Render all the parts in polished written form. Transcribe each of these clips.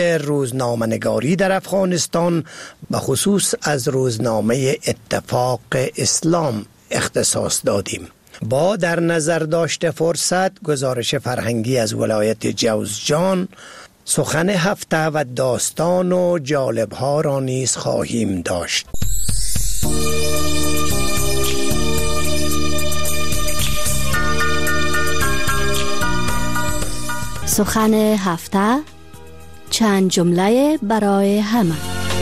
روزنامه‌نگاری در افغانستان به خصوص از روزنامه اتفاق اسلام اختصاص دادیم. با در نظر داشت فرصت، گزارش فرهنگی از ولایت جوزجان، سخن هفته و داستان و جالب‌ها را نیز خواهیم داشت. سخن هفته، چند جمله برای همه.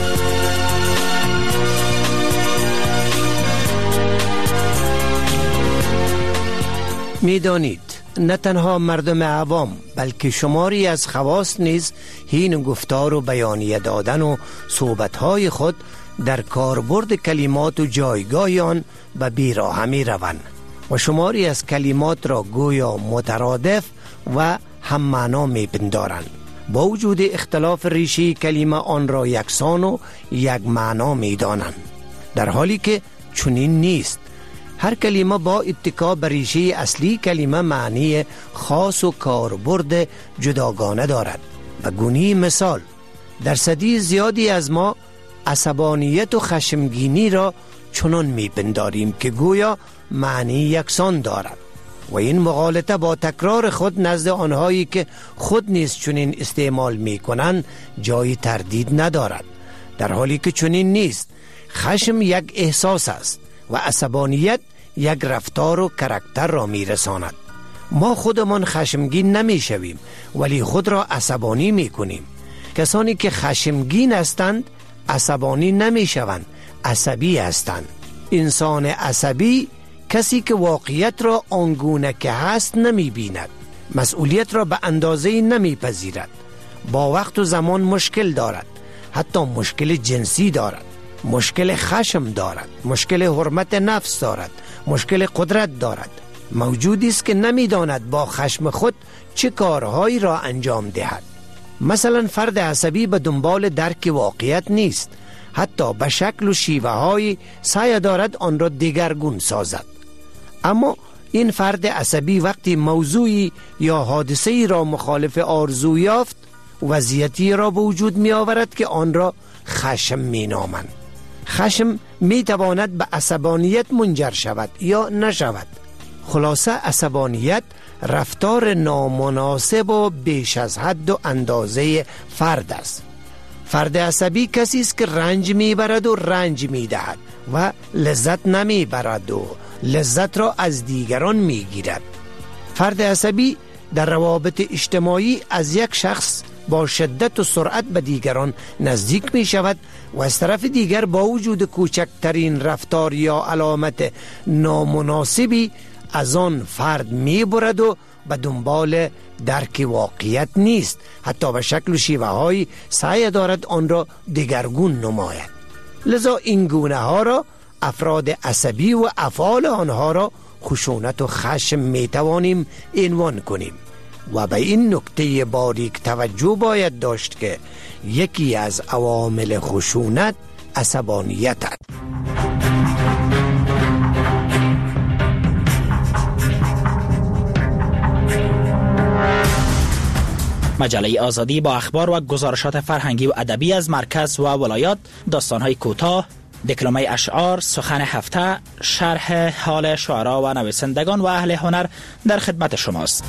می‌دانید نه تنها مردم عوام بلکه شماری از خواص نیز هین گفتار و بیانیه دادن و صحبت‌های خود در کاربرد کلمات و جایگاه آن به بیراهه می‌روند و شماری از کلمات را گویا مترادف و هم معنا می‌پندارند. با وجود اختلاف ریشه کلمه آن را یکسان و یک معنا می‌دانند، در حالی که چنین نیست. هر کلمه با اتکا بر ریشه اصلی کلمه معنی خاص و کاربرد جداگانه دارد. و گونی مثال، درصدی زیادی از ما عصبانیت و خشمگینی را چنان می‌پنداریم که گویا معنی یکسان دارد و این مغالطه با تکرار خود نزد آنهایی که خود نیز چنین استعمال می‌کنند جای تردید ندارد، در حالی که چنین نیست. خشم یک احساس است و عصبانیت یک رفتار و کاراکتر را می‌رساند. ما خودمان خشمگین نمی‌شویم ولی خود را عصبانی می‌کنیم. کسانی که خشمگین هستند عصبانی نمی‌شوند، عصبی هستند. انسان عصبی کسی که واقعیت را آنگونه که هست نمی‌بیند، مسئولیت را به اندازه‌ای نمی‌پذیرد، با وقت و زمان مشکل دارد، حتی مشکل جنسی دارد، مشکل خشم دارد، مشکل حرمت نفس دارد، مشکل قدرت دارد. موجودی است که نمی‌داند با خشم خود چه کارهایی را انجام دهد. مثلا فرد عصبی به دنبال درک واقعیت نیست، حتی به شکل و شیوه‌های سعی دارد آن را دگرگون سازد. اما این فرد عصبی وقتی موضوعی یا حادثه‌ای را مخالف آرزو یافت، وضعیتی را به وجود می آورد که آن را خشم می نامند. خشم می تواند به عصبانیت منجر شود یا نشود. خلاصه عصبانیت رفتار نامناسب و بیش از حد و اندازه فرد است. فرد عصبی کسی است که رنج می برد و رنج می دهد و لذت نمی برد و لذت را از دیگران می گیرد. فرد عصبی در روابط اجتماعی از یک شخص با شدت و سرعت به دیگران نزدیک می شود و از طرف دیگر با وجود کوچکترین رفتار یا علامت نامناسبی از آن فرد می برد و به دنبال درک واقعیت نیست، حتی به شکل و شیوه های سعی دارد آن را دگرگون نماید. لذا این گونه ها را افراد عصبی و افعال آنها را خشونت و خشم می توانیم عنوان کنیم و به این نکته باریک توجه باید داشت که یکی از عوامل خشونت عصبانیت است. مجله آزادی با اخبار و گزارشات فرهنگی و ادبی از مرکز و ولایات، داستان‌های کوتاه، دکلمه اشعار، سخن هفته، شرح حال شعرا و نویسندگان و اهل هنر در خدمت شماست.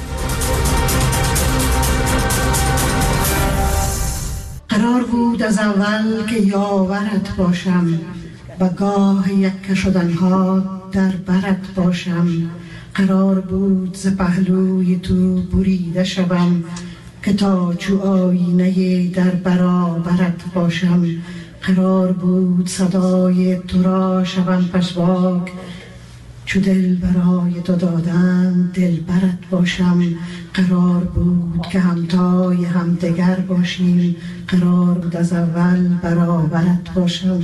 قرار بود از اول که یاورت باشم، و گاه یک شدنها در برت باشم. قرار بود ز پهلوی تو بریده شوم، که تا چو آینه در برابرت باشم. قرار بود صدای تو را شوم پژواک، چو دل برای تو دادن دل برت باشم. قرار بود که همتای همدیگر باشیم، قرار بود از اول برابرت باشم.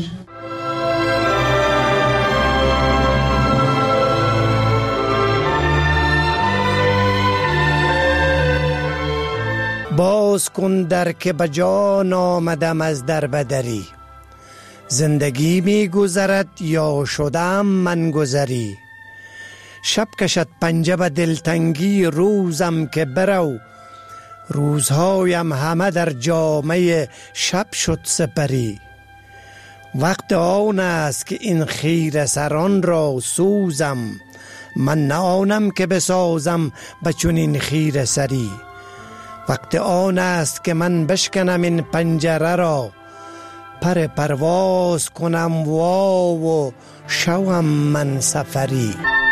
باز کن در که بجان آمدم از در بدری، زندگی می گذرد یا شدم من گذری. شب کشد پنجه به دلتنگی روزم که برو، روزهایم همه در جامه شب شد سپری. وقت آن است که این خیره سران را سوزم، من نه آنم که بسازم به چنین خیره سری. وقت آن است که من بشکنم این پنجره را، پر پرواز کنم و شوم من سفری.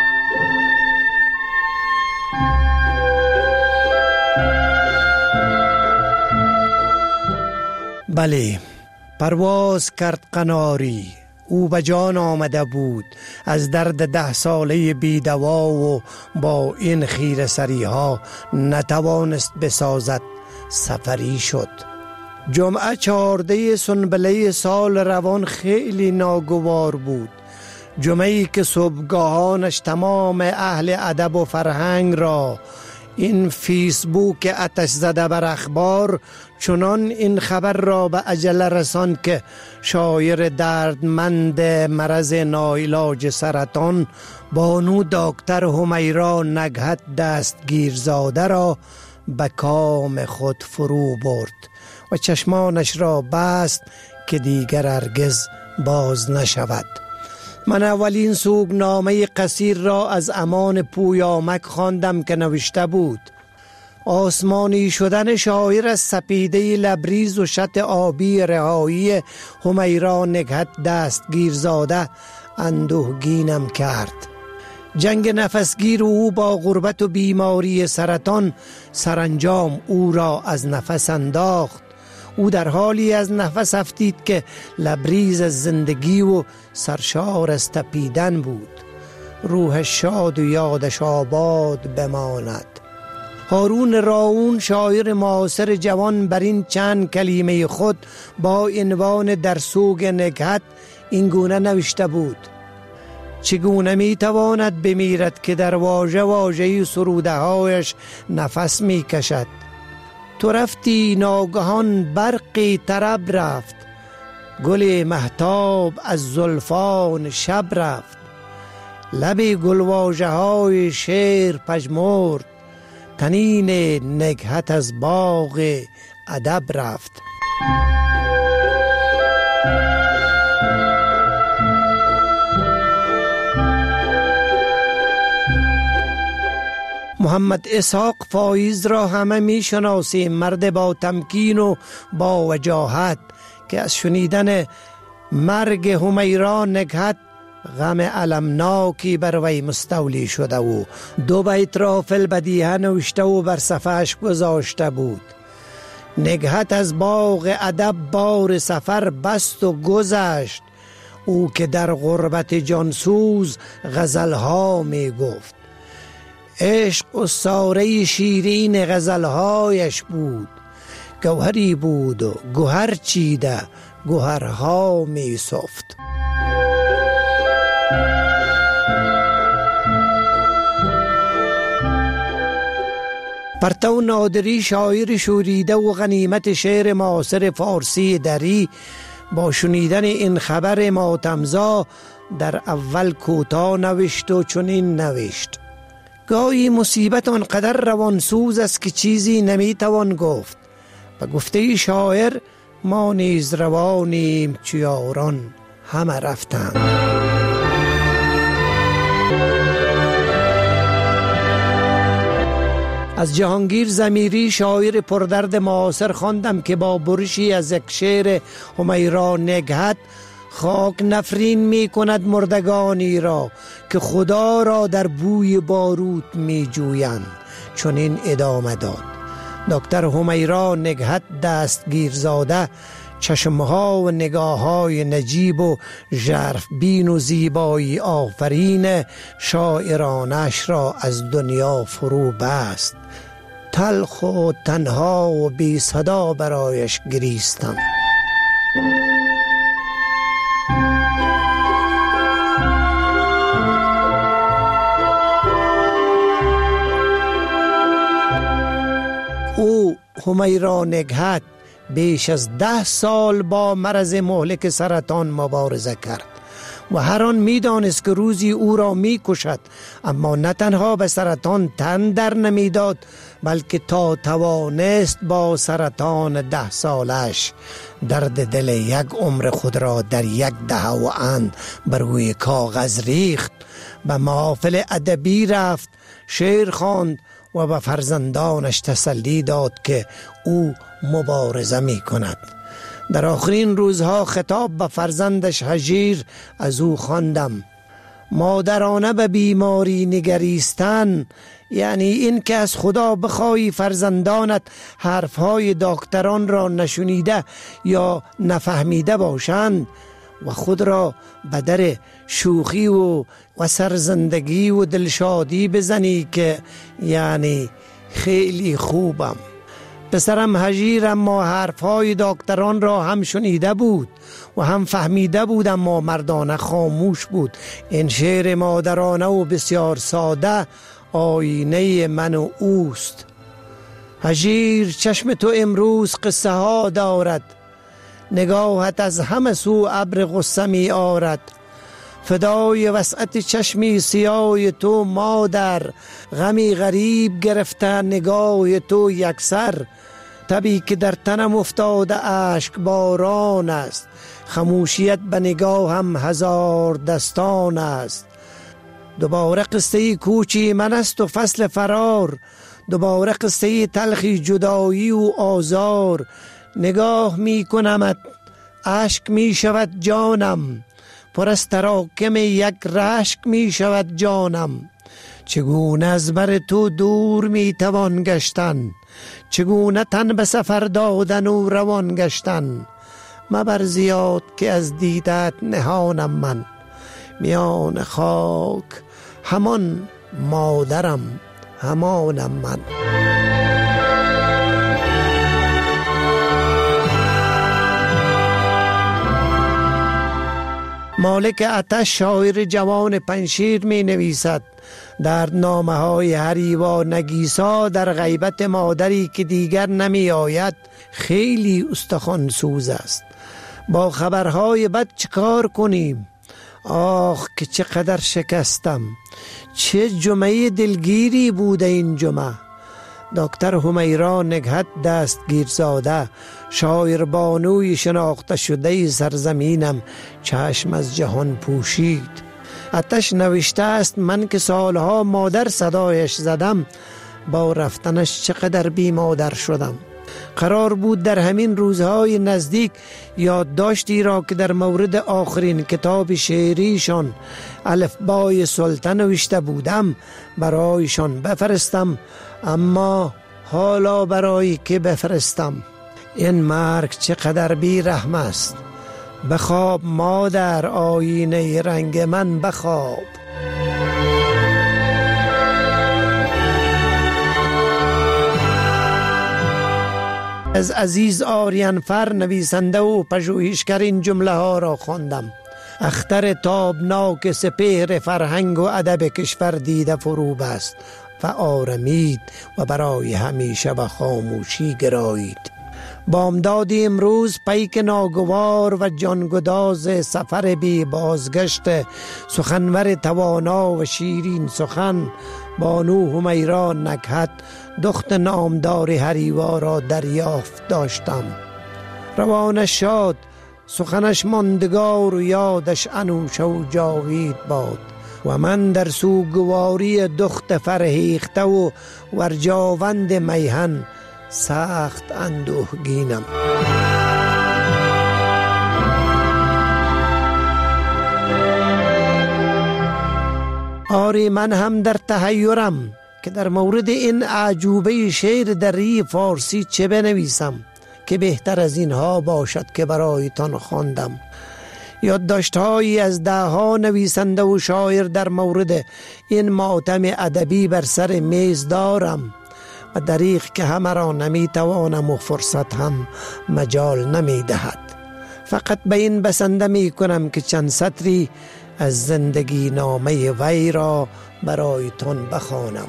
بله، پرواز کرد قناری، او به جان آمده بود از درد 10 ساله بیدوا و با این خیره سری ها نتوانست بسازد، سفری شد. جمعه 14 سنبله سال روان خیلی ناگوار بود. جمعه‌ای که صبحگاهانش تمام اهل ادب و فرهنگ را این فیسبوک آتش زده بر اخبار چنان این خبر را به عجله رساند که شاعر دردمند مرض ناعلاج سرطان بانو دکتر همیرا نگهت دستگیرزاده را به کام خود فرو برد و چشمانش را بست که دیگر هرگز باز نشود. من اولین سوگنامه قصیر را از امان پویامک خواندم که نوشته بود: آسمانی شدن شاعر از سپیده لبریز و شط آبی رهایی همیرا نگهت دستگیرزاده اندوهگینم کرد. جنگ نفسگیر او با غربت و بیماری سرطان سرانجام او را از نفس انداخت. او در حالی از نفس افتید که لبریز از زندگی و سرشار از تپیدن بود. روح شاد و یادش آباد بماند. هارون راون شاعر معاصر جوان بر این چند کلمه خود با عنوان در سوگ نگهت این گونه نوشته بود: چگونه می تواند بمیرد که در واژه واژه سروده هایش نفس می کشد. تو رفتی ناگهان برقی طرب رفت، گل مهتاب از زلفان شب رفت. لب گلواژه های شعر پژمرد، تنین نگهت از باغ ادب رفت. محمد اسحاق فایز را همه می شناسیم، مرد با تمکین و با وجاهت که از شنیدن مرگ همیرا نگهت غم المناکی بر وی مستولی شده و 2 بیت را فی البدیهه نوشته و بر صفحه‌اش گذاشته بود: نگهت از باغ ادب بار سفر بست و گذشت، او که در غربت جانسوز غزلها می گفت. عشق استاره شیرین غزلهایش بود، گوهری بود و گوهر چیده گوهرها می سفت. پرتو نادری شاعر شوریده و غنیمت شعر معاصر فارسی دری با شنیدن این خبر ماتمزا در اول کوتاه نوشت و چنین نوشت: گاهی مصیبت آنقدر روانسوز است که چیزی نمیتوان گفت. به گفته شاعر ما نیز روانیم چو یاران همه رفتند. از جهانگیر ضمیری شاعر پردرد معاصر خواندم که با برشی از یک شعر همیرا نگهت خاک نفرین می کند مردگانی را که خدا را در بوی باروت می جویند. چون این ادامه داد: دکتر همیرا نگهت دستگیرزاده چشمها و نگاههای نجیب و ژرف بین و زیبایی آفرین شاعرانش را از دنیا فرو بست. تلخ و تنها و بی صدا برایش گریستم. او همیرا نگهت بیش از 10 سال با مرض مهلک سرطان مبارزه کرد و هر آن می دانست که روزی او را می کشد، اما نه تنها به سرطان تن در نمی داد بلکه تا توانست با سرطان 10 سالش درد دل یک عمر خود را در 1 دهه و اند بر روی کاغذ ریخت. به محافل ادبی رفت، شعر خواند و به فرزندانش تسلی داد که او مبارزه می کند. در آخرین روزها خطاب به فرزندش هجیر از او خواندم: مادرانه به بیماری نگریستن یعنی این که از خدا بخواهی فرزندانت حرفهای دکتران را نشنیده یا نفهمیده باشند و خود را به در شوخی و سرزندگی و دلشادی بزنی که یعنی خیلی خوبم. پسرم هجیر اما حرفهای دکتران را هم شنیده بود و هم فهمیده بود، اما مردانه خاموش بود. این شعر مادرانه و بسیار ساده آینه من و اوست. هجیر، چشم تو امروز قصه ها دارد، نگاهت از همه سو ابر غصه می آرد. فدای وسعت چشمی سیاه تو مادر، غمی غریب گرفته نگاه تو یکسر. تبی که در تنم افتاده اشک باران است، خموشیت به نگاه هم 1000 دستان است. دوباره قصه کوچی من است و فصل فرار، دوباره قصه تلخی جدایی و آزار. نگاه می کنمت اشک می شود جانم، پر از تراکم یک رشک می شود جانم. چگونه از بر تو دور می توان گشتن، چگونه تن به سفر دادن و روان گشتن. مبر زیاد که از دیدت نهانم من، میان خاک همان مادرم همانم من. مالک آتش، شاعر جوان پنشیر می نویسد در نامه های هریوا نگیسا در غیبت مادری که دیگر نمی آید خیلی استخوان سوز است. با خبرهای بد چکار کنیم؟ آخ که چقدر شکستم، چه جمعه دلگیری بوده این جمعه. دکتر همیرا نگهت دستگیرزاده، شاعر بانوی شناخته شده سرزمینم، چشم از جهان پوشید. آتش نوشته است من که سالها مادر صدایش زدم، با رفتنش چقدر بی مادر شدم. قرار بود در همین روزهای نزدیک یادداشتی را که در مورد آخرین کتاب شعریشان الفبای سلطان نوشته بودم برایشان بفرستم، اما حالا برای که بفرستم؟ این مرگ چقدر بی رحم است. بخواب مادر، آینه رنگ من بخواب. از عزیز آریانفر نویسنده و پژوهشگر این جمله ها را خواندم: اختر تابناک سپهر فرهنگ و ادب کشور دیده فروب است و آرمید و برای همیشه به خاموشی گرایید. بامداد امروز پیک ناگوار و جانگداز سفر بی بازگشت سخنور توانا و شیرین سخن بانو همیرا نکهت دخت نامدار هریوا را دریافت داشتم. روانش شاد، سخنش ماندگار و یادش انوشه و جاوید باد و من در سوگواری دخت فرهیخته و ورجاوند میهن سخت اندوهگینم. آری من هم در تحیرم که در مورد این اعجوبه شعر دری فارسی چه بنویسم که بهتر از اینها باشد که برایتان خواندم. یادداشت‌هایی از 10 نویسنده و شاعر در مورد این ماتم ادبی بر سر میز دارم و دریغ که همه را نمیتوانم و فرصت هم مجال نمیدهد. فقط به این بسنده می کنم که چند سطری از زندگی نامه وی را برایتان بخوانم.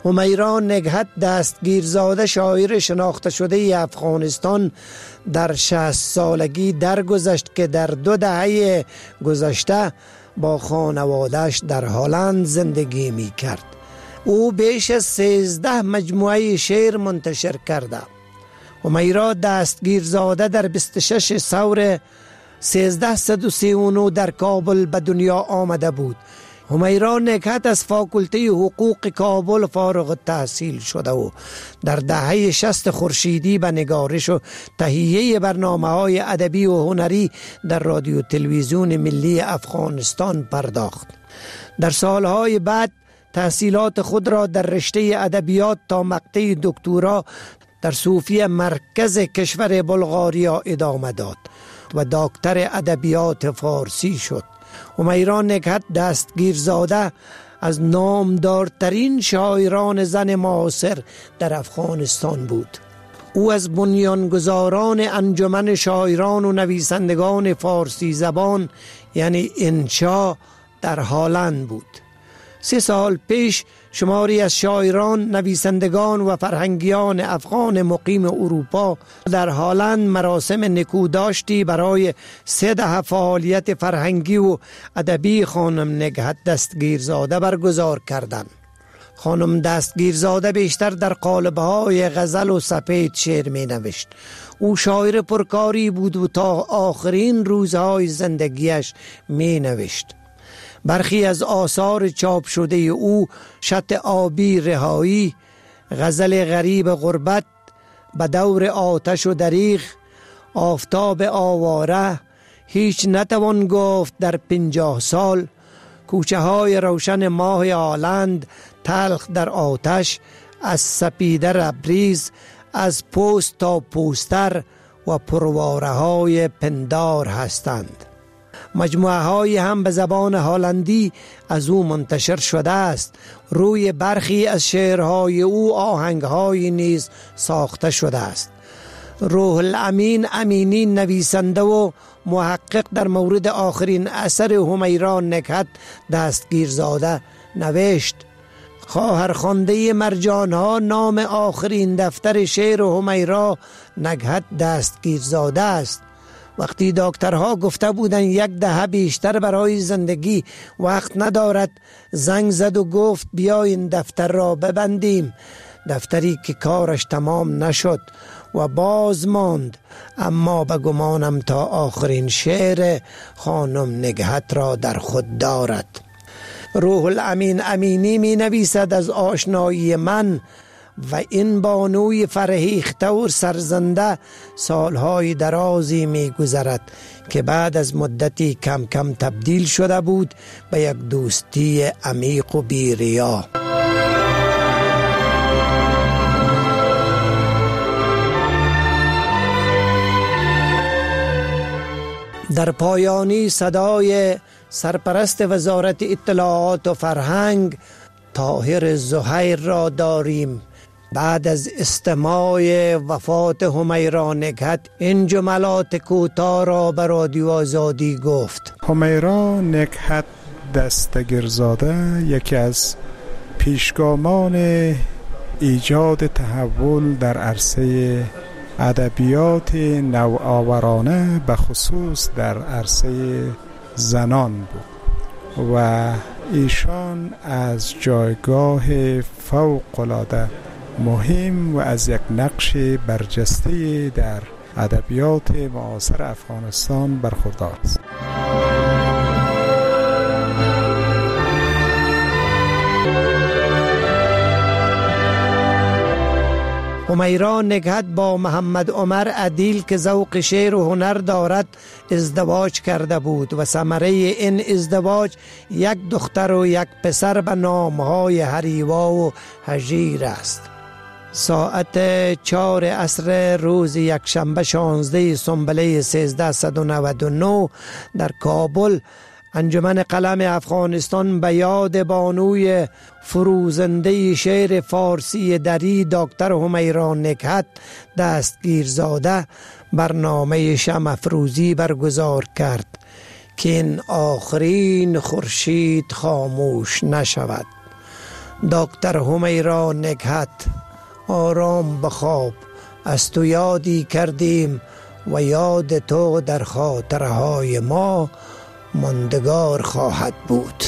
همیرا نگهت دستگیرزاده شاعر شناخته شده افغانستان در 60 سالگی درگذشت که در 2 دهه گذشته با خانواده‌اش در هلند زندگی می کرد. او بیش از 13 مجموعه شعر منتشر کرده. همیرا دستگیرزاده در 26 ثور 1339 در کابل به دنیا آمده بود. همیرا نگهت از فاکولته حقوق کابل فارغ التحصیل شده و در دهه 60 خورشیدی به نگارش و تهیه برنامه‌های ادبی و هنری در رادیو تلویزیون ملی افغانستان پرداخت. در سالهای بعد تحصیلات خود را در رشته ادبیات تا مقطع دکترا در صوفیه مرکز کشور بلغاریا ادامه داد و دکتر ادبیات فارسی شد. همیرا نگهت دستگیرزاده از نامدارترین شاعران زن معاصر در افغانستان بود. او از بنیانگذاران انجمن شاعران و نویسندگان فارسی زبان یعنی انشا در هلند بود. 3 سال پیش شماری از شاعران، نویسندگان و فرهنگیان افغان مقیم اروپا در هلند مراسم نکوداشتی برای 3 دهه فعالیت فرهنگی و ادبی خانم نگهت دستگیرزاده برگزار کردند. خانم دستگیرزاده بیشتر در قالب‌های غزل و سپید شعر می نوشت. او شاعر پرکاری بود و تا آخرین روزهای زندگیش می نوشت. برخی از آثار چاپ شده او شط آبی رهایی، غزل غریب غربت، به دور آتش و دریغ، آفتاب آواره، هیچ نتوان گفت در 50 سال، کوچه های روشن ماه هلند، تلخ در آتش، از سپیده ربریز، از پوست تا پوستر و پرواره های پندار هستند. مجموعه های هم به زبان هلندی از او منتشر شده است. روی برخی از شعرهای او آهنگهای نیز ساخته شده است. روح الامین امینی نویسنده و محقق در مورد آخرین اثر همیرا نگهت دستگیرزاده نوشت: خواهرخوانده مرجانها نام آخرین دفتر شعر همیرا نگهت دستگیرزاده است. وقتی دکترها گفته بودند 1 دهه بیشتر برای زندگی وقت ندارد، زنگ زد و گفت بیاین دفتر را ببندیم. دفتری که کارش تمام نشد و باز ماند، اما به گمانم تا آخرین شعر خانم نگهت را در خود دارد. روح الامین امینی می نویسد: از آشنایی من و این بانوی فرهیخته و سرزنده سالهای درازی می گذرد که بعد از مدتی کم کم تبدیل شده بود به یک دوستی عمیق و بی‌ریا. در پایانی صدای سرپرست وزارت اطلاعات و فرهنگ طاهر زهیر را داریم. بعد از استماع وفات همیرا نگهت این جملات کوتاه را به رادیو آزادی گفت: همیرا نگهت دستگیرزاده یکی از پیشگامان ایجاد تحول در عرصه ادبیات نوآورانه به خصوص در عرصه زنان بود و ایشان از جایگاه فوق‌العاده مهم و از یک نقش برجسته در ادبیات معاصر افغانستان برخوردار است. همیرا نگهت با محمد عمر عدیل که ذوق شعر و هنر دارد ازدواج کرده بود و ثمره این ازدواج 1 دختر و 1 پسر به نامهای هریوا و هجیر است. ساعت 4 عصر روز یکشنبه 16 سنبله 1399 در کابل انجمن قلم افغانستان به یاد بانوی فروزنده شعر فارسی دری دکتر همیرا نگهت دستگیرزاده برنامه شمع افروزی برگزار کرد که این آخرین خورشید خاموش نشود. دکتر همیرا نکهت آرام بخواب، از تو یادی کردیم و یاد تو در خاطرهای ما ماندگار خواهد بود.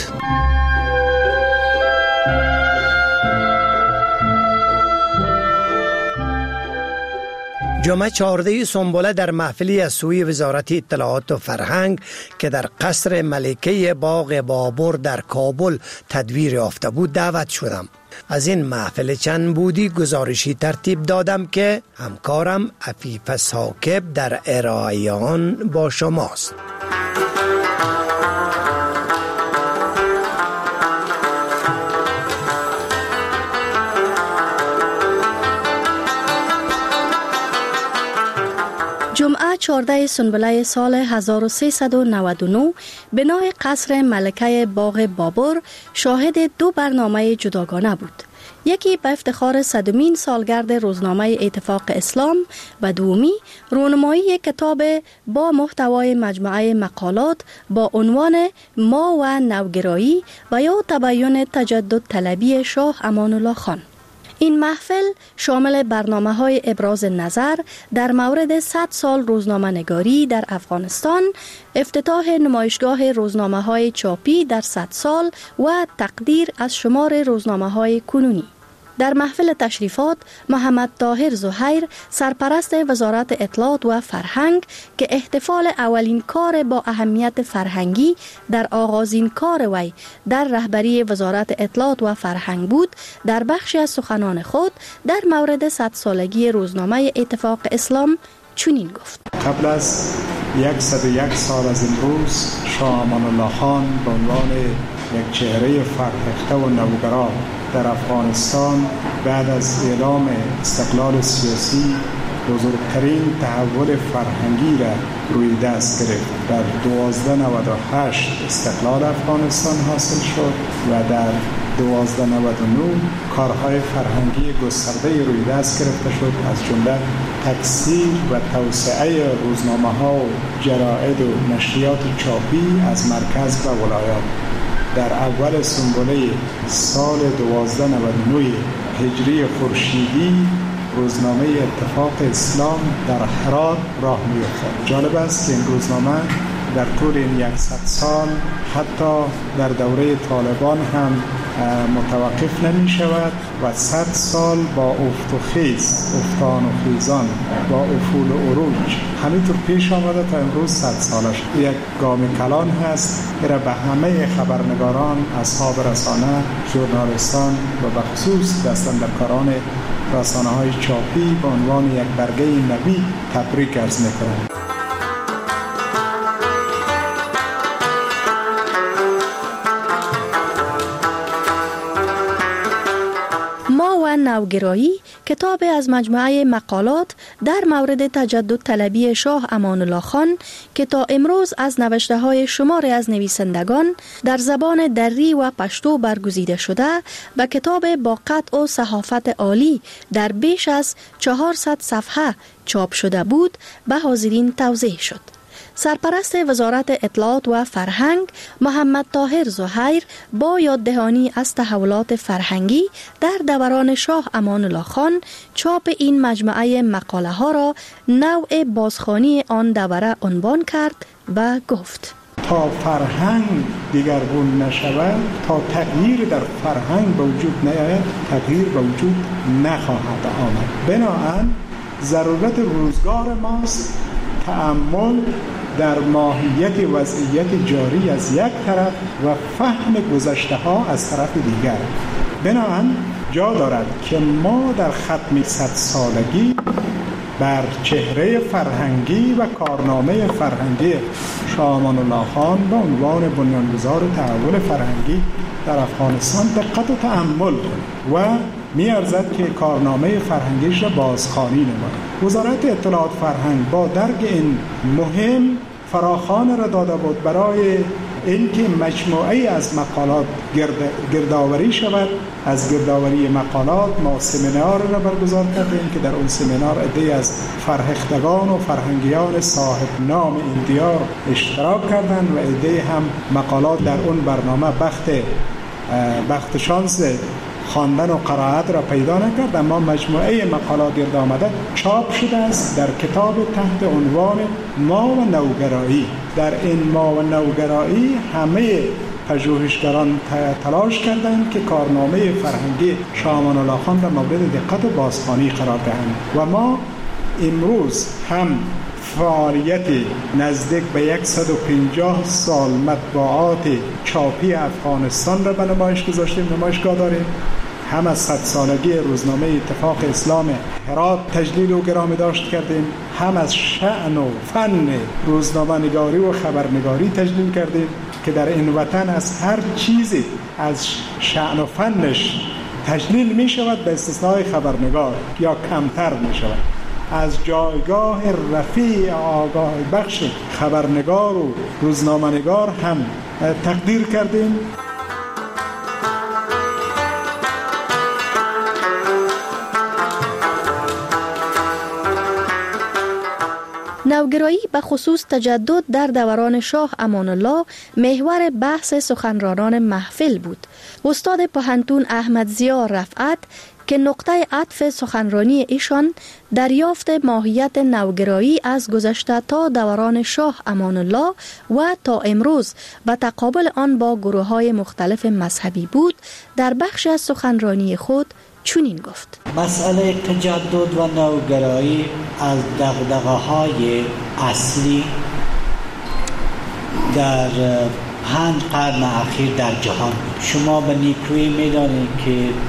جمعه 14 سنبله در محفلی از سوی وزارت اطلاعات و فرهنگ که در قصر ملکه باغ بابر در کابل تدویر یافته بود دعوت شدم. از این محفل چند بودی گزارشی ترتیب دادم که همکارم عفیف ثاقب در ارائه آن با شماست. جمعه 14 سنبله سال 1399 بنای قصر ملکه باغ بابر شاهد دو برنامه جداگانه بود. یکی به افتخار 100مین سالگرد روزنامه اتفاق اسلام و دومی رونمایی کتاب با محتوای مجموعه مقالات با عنوان ما و نوگرایی و یا تبیین تجدد طلبی شاه امان الله خان. این محفل شامل برنامه‌های ابراز نظر در مورد 100 سال روزنامه نگاری در افغانستان، افتتاح نمایشگاه روزنامه‌های چاپی در 100 سال و تقدیر از شمار روزنامه‌های کنونی. در محفل تشریفات محمد طاهر زهیر سرپرست وزارت اطلاعات و فرهنگ که احتفال اولین کار با اهمیت فرهنگی در آغازین کار وی در رهبری وزارت اطلاعات و فرهنگ بود، در بخشی از سخنان خود در مورد 100 سالگی روزنامه اتفاق اسلام چنین گفت: قبل از 101 سال از امروز شاه امان الله خان به عنوان یک چهره فرهیخته و نوگرا در افغانستان بعد از اعلام استقلال سیاسی بزرگترین تحول فرهنگی را روی دست گرفت. در 1298 استقلال افغانستان حاصل شد و در 1299 کارهای فرهنگی گسترده روی دست گرفته شد، از جمله تکثیر و توسعه روزنامه‌ها و جراید و نشریات چاپی از مرکز و ولایات. در اول سنبله سال 1299 هجری خورشیدی روزنامه اتفاق اسلام در هرات راه می‌افتاد. جالب است که این روزنامه در طول این 100 سال حتی در دوره طالبان هم متوقف نمی شود و 100 سال با افت و خیز، افتان و خیزان، با افول و عروج همینطور پیش آمده تا امروز 100 سالش. یک گام کلان هست که به همه خبرنگاران، اصحاب رسانه، ژورنالیستان و بخصوص دستاندرکاران رسانه‌های چاپی به عنوان یک برگه نبی تبریک عرض می‌کنم. نوگرایی کتاب از مجموعه مقالات در مورد تجدد طلبی شاه امان الله خان که تا امروز از نوشته های شماری از نویسندگان در زبان دری و پشتو برگزیده شده و کتاب با قطع و صحافت عالی در بیش از 400 صفحه چاپ شده بود به حاضرین توضیح شد. سرپرست وزارت اطلاعات و فرهنگ محمد طاهر زهیر با یاددهانی از تحولات فرهنگی در دوران شاه امان الله خان چاپ این مجموعه مقاله ها را نوع بازخوانی آن دوره عنوان کرد و گفت: تا فرهنگ دیگرگون نشود، تا تغییر در فرهنگ به وجود نیاید، تغییر به وجود نخواهد آمد. بنابراین ضرورت روزگار ماست تأمل در ماهیت وضعیت جاری از یک طرف و فهم گذشته ها از طرف دیگر. بنابراین جا دارد که ما در ختم 100 سالگی بر چهره فرهنگی و کارنامه فرهنگی شاه امان الله خان به عنوان بنیانگذار تحول فرهنگی در افغانستان دقت و تأمل کنیم و می‌ارزد که کارنامه فرهنگیش را بازخوانی نماید. وزارت اطلاعات فرهنگ با درک این مهم فراخوان را داده بود برای اینکه مجموعه از مقالات گردآوری شود. از گردآوری مقالات ما سمینار را برگزار کردیم که در اون سمینار عده‌ای از فرهیختگان و فرهنگیان صاحب نام این دیار اشتراک کردند و عده‌ای هم مقالات در اون برنامه بخت شانس خواندن و قرائت را پیدا نکرد، اما مجموعه مقالات گرد آمده چاپ شده است در کتاب تحت عنوان ما و نوگرایی. در این ما و نوگرایی همه پژوهشگران تلاش کردند که کارنامه فرهنگی شاه امان الله خان را مورد دقت و بازخوانی قرار دهند و ما امروز هم فعالیت نزدیک به 150 سال مطبوعات چاپی افغانستان را به نمایش گذاشتیم، نمایشگاه داریم. هم از 100 سالگی روزنامه اتفاق اسلام هرات تجلیل و گرامی داشت کردیم، هم از شأن و فن روزنامه نگاری و خبرنگاری تجلیل کردیم که در این وطن از هر چیزی از شأن و فنش تجلیل می شود به استثنای خبرنگار یا کمتر می شود. از جایگاه رفیع آگاه بخش خبرنگار و روزنامه نگار هم تقدیر کردیم. نوگرایی به خصوص تجدد در دوران شاه امان الله محور بحث سخنرانان محفل بود. استاد پوهنتون احمد ضیا رفعت که نقطه عطف سخنرانی ایشان دریافت ماهیت نوگرایی از گذشته تا دوران شاه امان الله و تا امروز و تقابل آن با گروه‌های مختلف مذهبی بود، در بخش از سخنرانی خود چنین گفت: مسئله تجدد و نوگرایی از دغدغه‌های اصلی در 5 قرن اخیر در جهان. شما به نیکویی می‌دانید که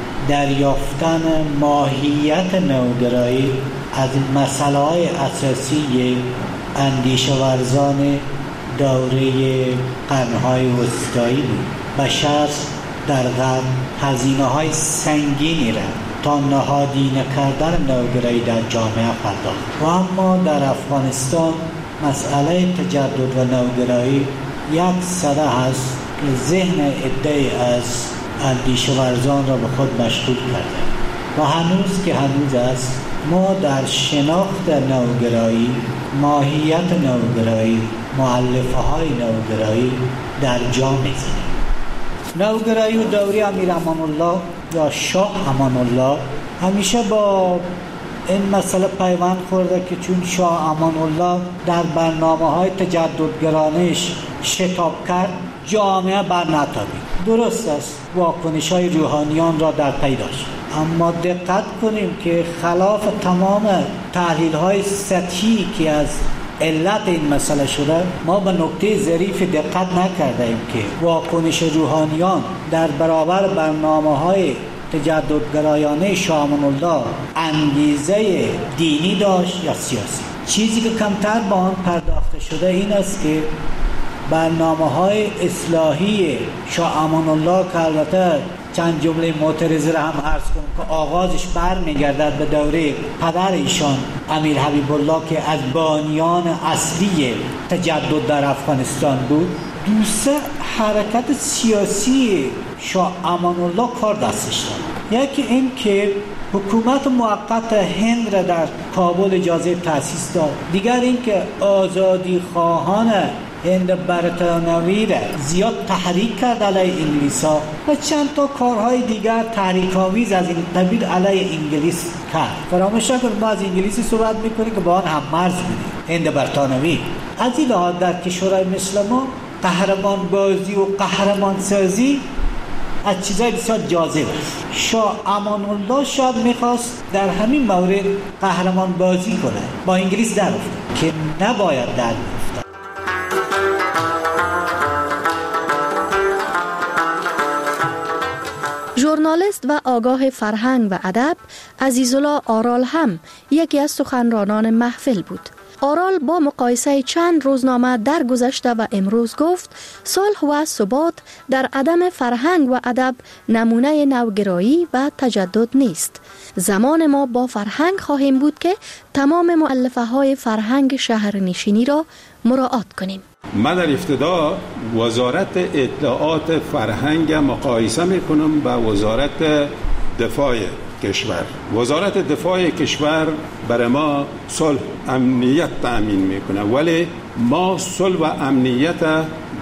دریافتن ماهیت نوگرایی از مسائل اساسی اندیشه ورزان دوره قرن‌های وسطایی بود. بشر در غرب هزینه‌های سنگینی را تا نهادینه کردن نوگرایی در جامعه پرداخت و اما در افغانستان مسئله تجدد و نوگرایی یک صده است که ذهن عده‌ای از اندیشه ورزان را به خود مشغول کرده و هنوز که هنوز است ما در شناخت نوگرایی، ماهیت نوگرایی، مؤلفه های نوگرایی در جا می‌زنیم. نوگرایی و دوره امیر امان الله یا شاه امان الله همیشه با این مسئله پیوند خورده که چون شاه امان الله در برنامه‌های تجددگرانش شتاب کرد، جامعه برنتابید. درست است واکنش‌های روحانیان را در پی داشت، اما دقت کنیم که خلاف تمام تحلیل‌های سطحی که از علت این مسئله شده، ما به نکته ظریف دقت نکردیم که واکنش روحانیان در برابر برنامه‌های تجددگرایانه شاه امان الله انگیزه دینی داشت یا سیاسی. چیزی که کمتر به آن پرداخته شده این است که برنامه‌های اصلاحی شاه امان الله که البته چند جمله معترضه را هم عرض کنم که آغازش برمیگردد به دوره پدر ایشان امیر حبیب الله که از بانیان اصلی تجدد در افغانستان بود. دوسته حرکت سیاسی شاه امان الله کار دستش داد. یکی این که حکومت موقت هند را در کابل اجازه تأسیس داد. دیگر این که آزادی خواهان هند برطانوی را زیاد تحریک کرد علیه انگلیس‌ها و چند تا کارهای دیگر تحریک‌آمیز از این قبیل علیه انگلیس کرد. فراموش نکنید ما از انگلیسی صحبت می‌کنیم که با آن هم مرز بودیم، هند برطانوی. از این لحاظ در کشورهای مثل ما قهرمان بازی و قهرمان سازی از چیزای بسیار جاذب است. شاه امان الله شاید می‌خواست در همین مورد قهرمان بازی کنه، با انگلیس در افتاد که نباید در افتاد. ژورنالیست و آگاه فرهنگ و ادب عزیزالله آرال هم یکی از سخنرانان محفل بود. آرال با مقایسه چند روزنامه در گذشته و امروز گفت صلح و ثبات در عدم فرهنگ و ادب نمونه نوگرایی و تجدد نیست. زمان ما با فرهنگ خواهیم بود که تمام مؤلفه های فرهنگ شهرنشینی را مراعات کنیم. من در ابتدا وزارت اطلاعات فرهنگ مقایسه میکنم با وزارت دفاع کشور. وزارت دفاع کشور برای ما صلح امنیت تأمین میکنه، ولی ما صلح و امنیت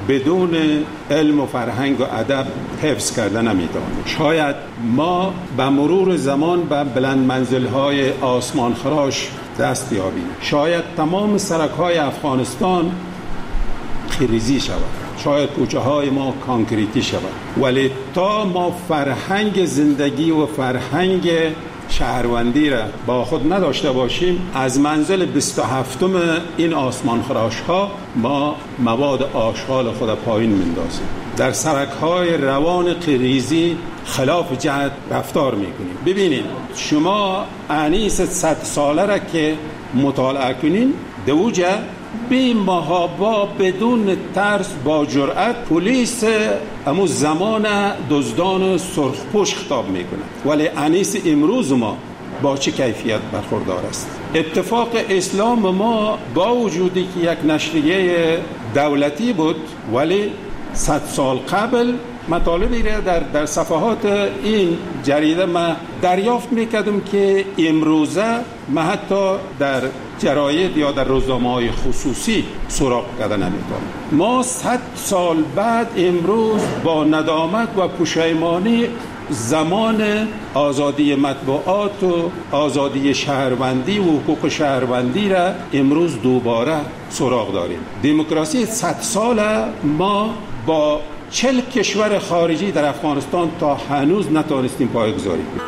بدون علم و فرهنگ و ادب حفظ کردن نمیتوانیم. شاید ما به مرور زمان به بلند منزل‌های آسمان خراش دست یابیم. شاید تمام سرک‌های افغانستان خریزی شود، شاید کوچه‌های ما کانکریتی شود، ولی تا ما فرهنگ زندگی و فرهنگ شهروندی را با خود نداشته باشیم، از منزل 27م این آسمان خراش ها ما مواد آشغال خود پایین میندازیم. در سرک‌های روان قریزی خلاف جهت رفتار میکنیم. ببینید شما انیس 100 ساله را که مطالعه کنین، دوجه بی محابا بدون ترس با جرأت پلیس امو زمان دزدان سرخپوش خطاب میکنه. ولی انیس امروز ما با چه کیفیت برخوردار است؟ اتفاق اسلام ما با وجودی که یک نشریه دولتی بود، ولی 100 سال قبل مطالبی را در صفحات این جریده ما دریافت میکردم که امروزه ما حتی در جراید یا در روزنامه‌های خصوصی سراغ کردن نمی‌کنیم. ما 100 سال بعد امروز با ندامت و پشیمانی زمان آزادی مطبوعات و آزادی شهروندی و حقوق شهروندی را امروز دوباره سراغ داریم. دموکراسی 100 ساله ما با 40 کشور خارجی در افغانستان تا هنوز نتوانستیم پایه‌گذاری کنیم.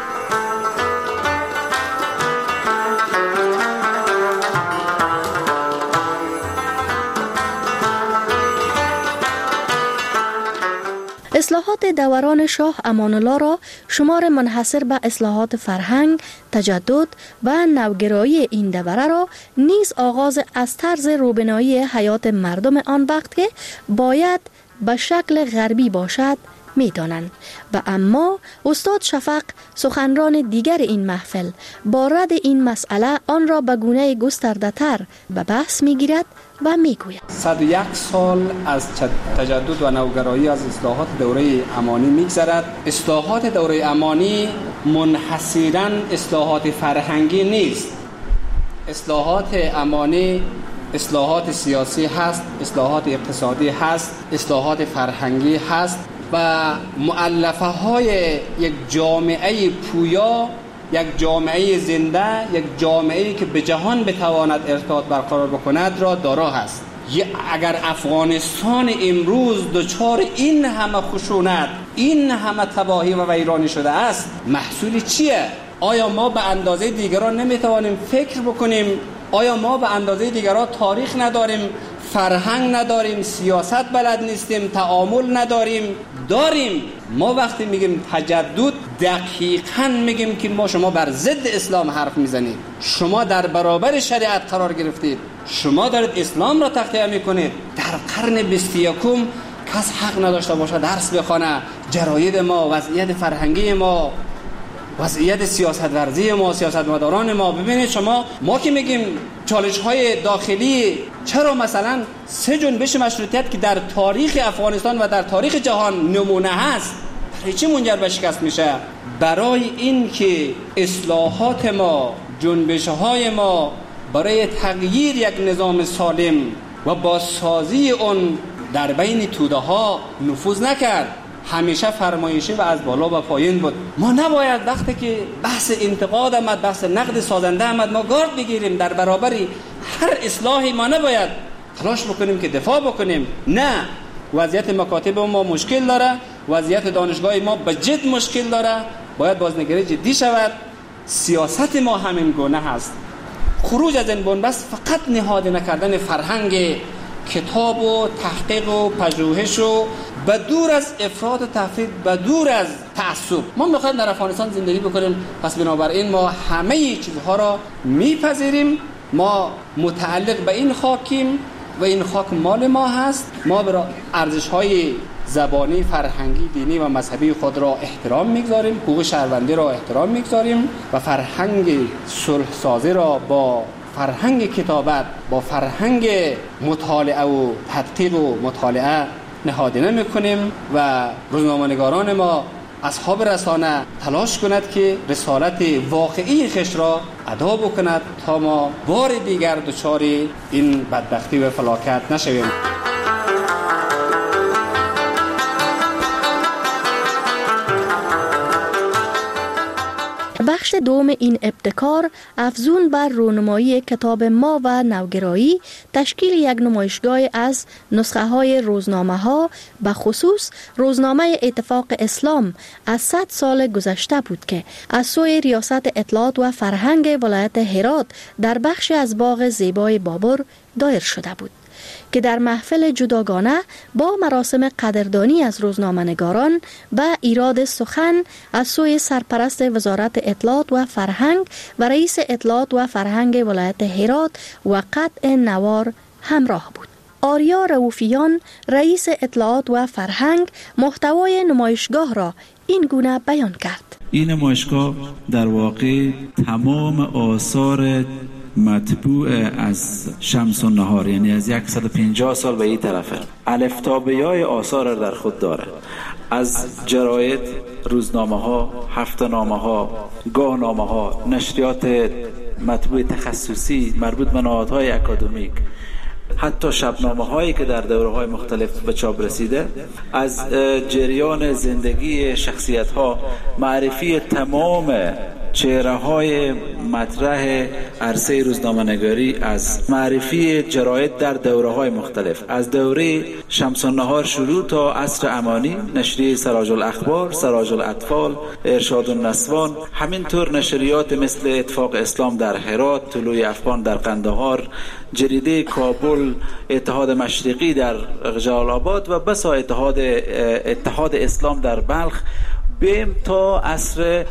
اصلاحات دوران شاه امان الله را شمار منحصر به اصلاحات فرهنگ، تجدد و نوگرایی این دوره را نیز آغاز از طرز روبنایی حیات مردم آن وقت که باید به شکل غربی باشد می‌دانند. و اما استاد شفق سخنران دیگر این محفل با رد این مسئله آن را به گونه گسترده‌تر به بحث می‌گیرد و میگوید 101 سال از تجدد و نوگرایی از اصلاحات دوره امانی می‌گذرد. اصلاحات دوره امانی منحصراً اصلاحات فرهنگی نیست. اصلاحات امانی اصلاحات سیاسی هست، اصلاحات اقتصادی هست، اصلاحات فرهنگی هست و مؤلفه های یک جامعه پویا، یک جامعه زنده، یک جامعه‌ای که به جهان بتواند ارتباط برقرار بکند را دارا هست. اگر افغانستان امروز دچار این همه خشونت، این همه تباهی و ویرانی شده است، محصول چیه؟ آیا ما به اندازه دیگران نمیتوانیم فکر بکنیم؟ آیا ما به اندازه دیگران تاریخ نداریم، فرهنگ نداریم، سیاست بلد نیستیم، تعامل نداریم؟ داریم. ما وقتی میگیم تجدد دقیقاً میگیم که شما بر ضد اسلام حرف میزنید، شما در برابر شریعت قرار گرفتید، شما دارید اسلام را تخطیه میکنید. در قرن 21 کس حق نداشته باشه درس بخونه، جراید ما، وضعیت فرهنگی ما، وضعیت سیاست ورزی ما، سیاستمداران ما. ببینید شما، ما که میگیم چالش های داخلی، چرا مثلا 3 جنبش مشروطیت که در تاریخ افغانستان و در تاریخ جهان نمونه هست، برای چی منجر به شکست میشه؟ برای این که اصلاحات ما، جنبش های ما برای تغییر یک نظام سالم و بازسازی اون در بین توده ها نفوذ نکرد. همیشه فرمایشی و از بالا و پایین بود. ما نباید وقتی که بحث انتقاد آمد، بحث نقد سازنده آمد، ما گارد بگیریم. در برابر هر اصلاحی ما نباید تلاش بکنیم که دفاع بکنیم. نه، وضعیت مکاتب ما مشکل داره، وضعیت دانشگاه ما به جد مشکل داره، باید بازنگری جدی شود. سیاست ما همین گونه هست. خروج از این بنبست فقط نهاده نکردن فرهنگ، کتاب و تحقیق و پژوهش و به دور از افراط و تفرید، به دور از تعصب. ما میخوایم در افغانستان زندگی بکنیم، پس بنابراین ما همه چیزها را میپذیریم. ما متعلق به این خاکیم و این خاک مال ما هست. ما برای ارزش‌های زبانی، فرهنگی، دینی و مذهبی خود را احترام میگذاریم، حقوق شهروندی را احترام میگذاریم و فرهنگ صلح سازی را با فرهنگ کتابت، با فرهنگ مطالعه و تدقیق و مطالعه نهاده نمی‌کنیم و روزنامه‌نگاران ما، اصحاب رسانه تلاش کند که رسالت واقعی خش را ادا بکند تا ما بار دیگر دچار این بدبختی و فلاکت نشویم. بخش دوم این ابتکار افزون بر رونمایی کتاب ما و نوگرایی تشکیل یک نمایشگاه از نسخه های روزنامه ها، به خصوص روزنامه اتفاق اسلام از 100 سال گذشته بود که از سوی ریاست اطلاعات و فرهنگ ولایت هرات در بخشی از باغ زیبای بابر دایر شده بود که در محفل جداگانه با مراسم قدردانی از روزنامه‌نگاران و ایراد سخن از سوی سرپرست وزارت اطلاعات و فرهنگ و رئیس اطلاعات و فرهنگ ولایت هرات و قطع نوار همراه بود. آریا رؤوفیان رئیس اطلاعات و فرهنگ محتوای نمایشگاه را این گونه بیان کرد. این نمایشگاه در واقع تمام آثار مطبوع از شمس النهار، یعنی از 150 سال به این طرفه، الف تا به یای آثار را در خود داره. از جراید، روزنامه ها، هفته‌نامه ها، گاهنامه ها، نشریات مطبوع تخصصی مربوط به نهادهای اکادمیک، حتی شبنامه هایی که در دوره های مختلف به چاپ رسیده، از جریان زندگی شخصیت ها، معرفی تمام چهره های مطرح عرصه روزنامه نگاری، از معرفی جراید در دوره های مختلف، از دوره شمس النهار شروع تا عصر امانی، نشریه سراج الاخبار، سراج الاطفال، ارشاد النسوان، همینطور نشریات مثل اتفاق اسلام در هرات، طلوع افغان در قندهار، جریده کابل، اتحاد مشرقی در جلال آباد و بسا اتحاد اسلام در بلخ، بیم تا عصر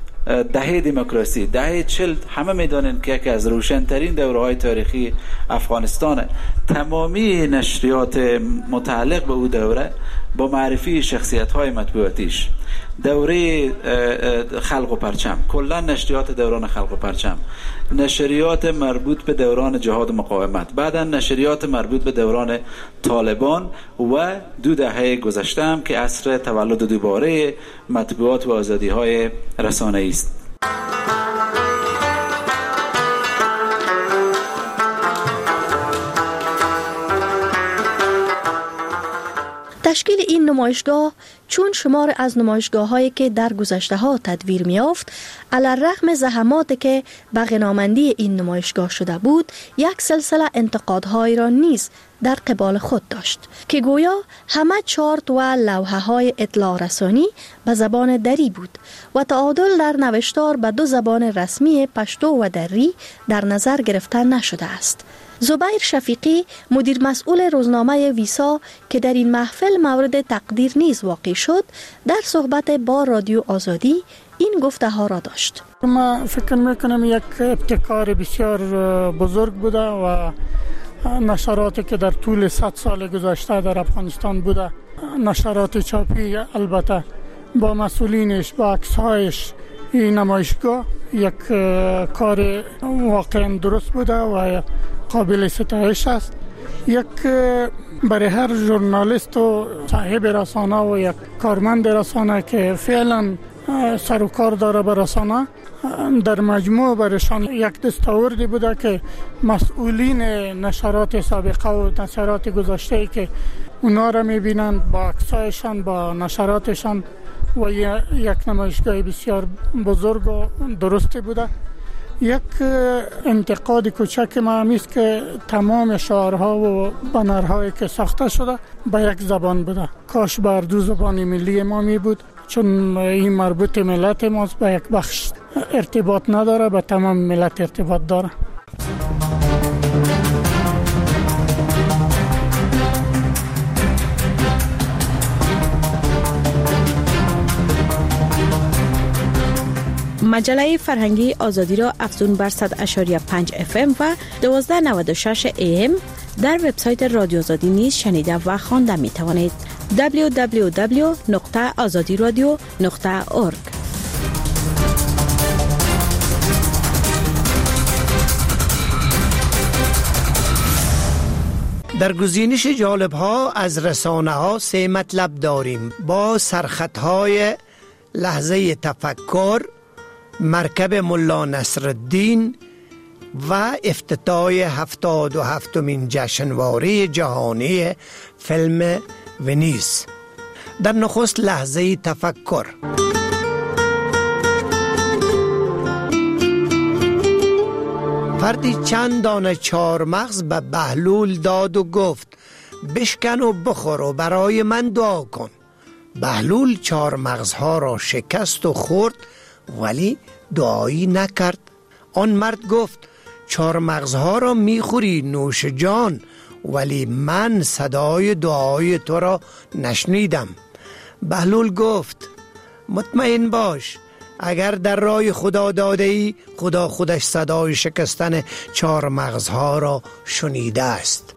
دهه دموکراسی، دهه 40. همه میدانند که یکی از روشن‌ترین دوره‌های تاریخی افغانستانه. تمامی نشریات متعلق به او دوره با معرفی شخصیت‌های مطبوعاتیش، دوره خلق و پرچم، کلا نشریات دوران خلق و پرچم، نشریات مربوط به دوران جهاد و مقاومت، بعدا نشریات مربوط به دوران طالبان و 2 دهه گذشته هم که عصر تولد دوباره مطبوعات و آزادی‌های رسانه‌ای است. تشکیل این نمایشگاه چون شمار از نمایشگاه‌هایی که در گذشته‌ها تدویر می‌یافت، علی‌رغم زحماتی که به غنامندی این نمایشگاه شده بود، یک سلسله انتقادهایی را نیز در قبال خود داشت که گویا همه چارت و لوحه‌های اطلاع رسانی به زبان دری بود و تعادل در نوشتار به 2 زبان رسمی پشتو و دری در نظر گرفته نشده است. زبیر شفیقی مدیر مسئول روزنامه ویسا که در این محفل مورد تقدیر نیز واقع شد، در صحبت با رادیو آزادی این گفته ها را داشت. ما فکر میکنم یک ابتکار بسیار بزرگ بوده و نشراتی که در طول 100 سال گذشته در افغانستان بوده، نشرات چاپی البته با مسئولینش، با عکسهایش، این نمایشگاه یک کار واقعا درست بوده و قابل ستایش است. یک برای هر ژورنالیست و صاحب رسانه و یک کارمند رسانه که فعلا سر و کار داره به رسانه، در مجموع برایشان یک دستاوردی بوده که مسئولین نشرات سابقه و نشرات گذشته که اونا را میبینند با عکسایشان، با نشراتشان، و یک نمایشگاه بسیار بزرگ و درستی بوده. یک انتقاد کوچک ما همیست که تمام شعارها و بنرهایی که ساخته شده به یک زبان بوده. کاش بر 2 زبان ملی ما می بود، چون این مربوط ملت ماست، به یک بخش ارتباط نداره، به تمام ملت ارتباط داره. مجله فرهنگی آزادی را افزون بر 100.5 FM و 1296 AM در وبسایت رادیو آزادی نیز شنیده و خوانده می توانید. www.azadiradio.org. در گزینش جالب ها از رسانه ها 3 مطلب داریم با سرخط های لحظه تفکر، مرکب ملا نصرالدین و افتتاح 77مین جشنواره جهانی فیلم ونیز. در نخست لحظه تفکر. مردی چند دانه چارمغز به بهلول داد و گفت بشکن و بخور و برای من دعا کن. بهلول چارمغزها را شکست و خورد ولی دعایی نکرد. آن مرد گفت چارمغزها را میخوری نوش جان، ولی من صدای دعای تو را نشنیدم. بهلول گفت مطمئن باش، اگر در راه خدا داده ای، خدا خودش صدای شکستن چارمغزها را شنیده است.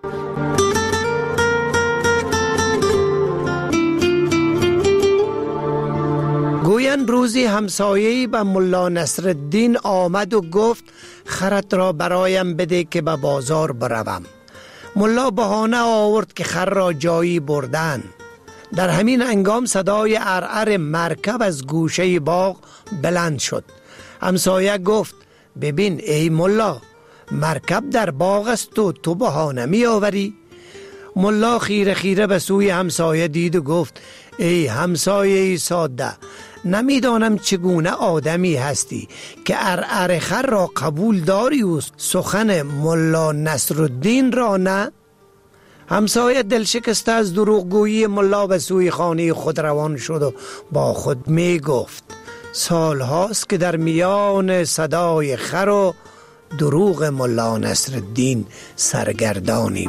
گویند روزی همسایه‌ای به ملا نصرالدین آمد و گفت خرت را برایم بده که به بازار بروم. ملا بهانه آورد که خر را جایی بردن. در همین هنگام صدای عرعر مرکب از گوشه باغ بلند شد. همسایه گفت ببین ای ملا، مرکب در باغ است و تو بهانه می آوری؟ ملا خیره خیره به سوی همسایه دید و گفت ای همسایه ساده، نمیدانم چگونه آدمی هستی که عرعر خر را قبول داری و سخن ملا نصرالدین را نه؟ همسایه دلشکسته از دروغگویی ملا به سوی خانه خود روان شد و با خود می گفت سال هاست که در میان صدای خر و دروغ ملا نصرالدین سرگردانیم.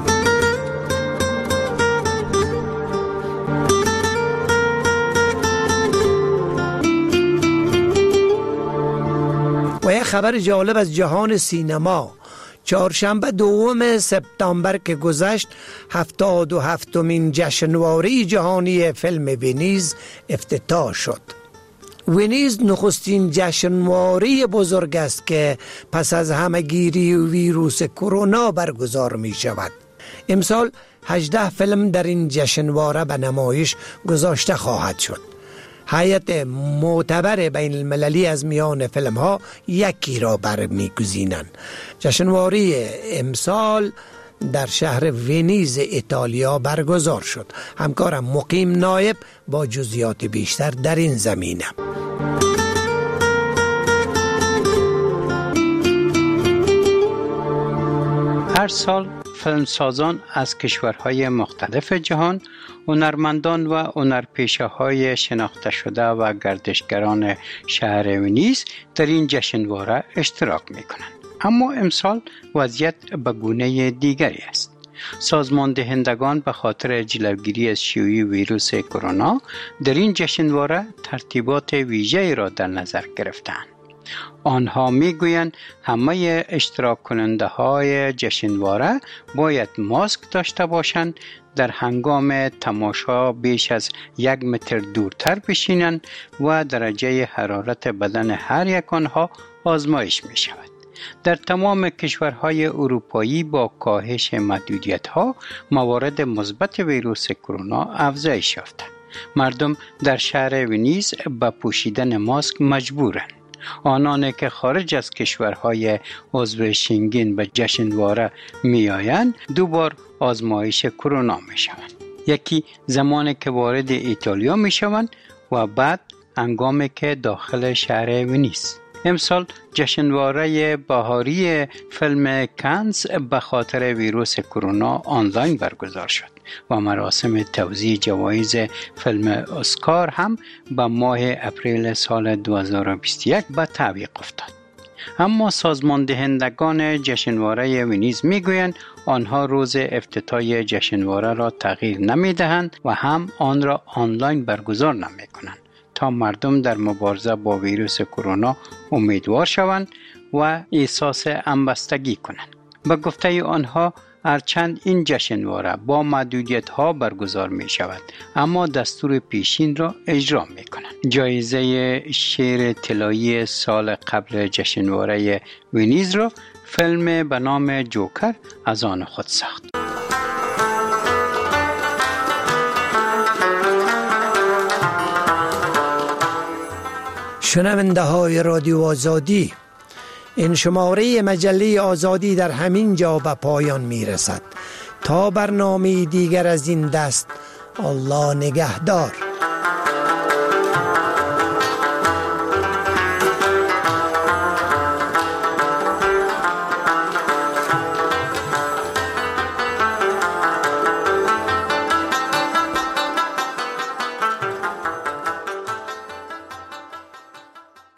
و یک خبر جالب از جهان سینما. چهارشنبه 2 سپتامبر که گذشت 77مین جشنواره جهانی فیلم ونیز افتتاح شد. ونیز نخستین جشنواره بزرگ است که پس از همهگیری ویروس کرونا برگزار می شود. امسال 18 فیلم در این جشنواره به نمایش گذاشته خواهد شد. هیئت معتبر بین المللی از میان فیلم ها یکی را برمیگزینند. جشنواره امسال در شهر ونیز ایتالیا برگزار شد. همکارم مقیم نایب با جزئیات بیشتر در این زمینه. هر سال فیلمسازان از کشورهای مختلف جهان، هنرمندان و هنرپیشه‌های شناخته شده و گردشگران شهر ونیز در این جشنواره اشتراک می‌کنند. اما امسال وضعیت به گونه دیگری است. سازمان دهندگان به خاطر جلوگیری از شیوع ویروس کرونا در این جشنواره ترتیبات ویژه‌ای را در نظر گرفتند. آنها میگویند همه اشتراک کننده های جشنواره باید ماسک داشته باشند، در هنگام تماشا بیش از 1 متر دورتر بشینند و درجه حرارت بدن هر یک آنها آزمایش می شود. در تمام کشورهای اروپایی با کاهش محدودیت‌ها موارد مثبت ویروس کرونا افزایش یافته. مردم در شهر ونیز به پوشیدن ماسک مجبورند. آنان که خارج از کشورهای عضو شنگن به جشنواره می آیند 2 بار آزمایش کرونا می شوند. یکی زمانی که وارد ایتالیا می شوند و بعد هنگامی که داخل شهر ونیز. امسال جشنواره بهاری فیلم کانز به خاطر ویروس کرونا آنلاین برگزار شد و مراسم توزیع جوایز فیلم اسکار هم به ماه اپریل سال 2021 به تعویق افتاد. اما سازمان دهندگان جشنواره ونیز میگویند آنها روز افتتاح جشنواره را تغییر نمیدهند و هم آن را آنلاین برگزار نمیکنند تا مردم در مبارزه با ویروس کرونا امیدوار شوند و احساس همبستگی کنند. به گفته آنها هرچند این جشنواره با محدودیت‌ها برگزار می شود اما دستور پیشین را اجرا می کنند. جایزه شیر طلایی سال قبل جشنواره ونیز را فیلم به نام جوکر از آن خود ساخت. شنونده های رادیو آزادی، این شماره مجله آزادی در همین جا به پایان می رسد. تا برنامه دیگر از این دست، الله نگهدار.